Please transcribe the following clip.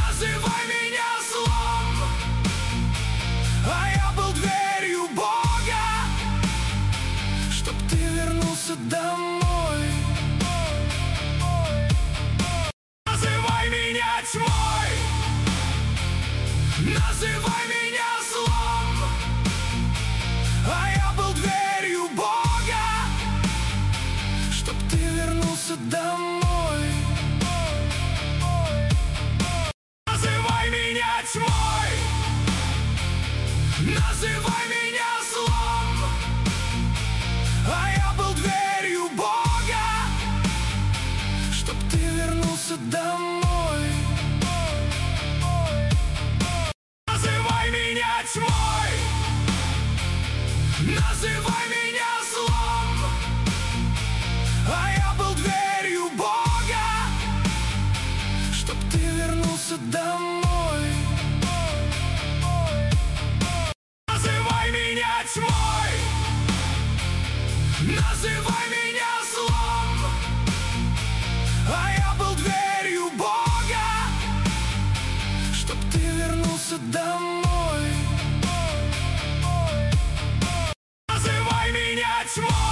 Называй меня злом, а я был дверью Бога, чтоб ты вернулся домой. Называй меня тьмой, называй меня злом, а я был дверью Бога, чтоб ты вернулся домой. Называй меня тьмой, называй меня злом, а я был дверью Бога, чтоб ты вернулся домой. Называй меня тьмой, называй меня злом, а я был дверью Бога, чтоб ты вернулся домой. Называй меня тьмой, называй меня злом, а я был дверью Бога, чтоб ты вернулся домой. Называй меня тьмой.